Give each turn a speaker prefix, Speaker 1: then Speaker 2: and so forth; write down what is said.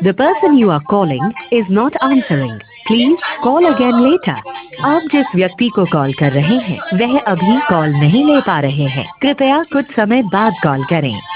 Speaker 1: The person you are calling is not answering. Please call again later. आप जिस व्यक्ति को कॉल कर रहे हैं वह अभी कॉल नहीं ले पा रहे हैं। कृपया कुछ समय बाद कॉल करें।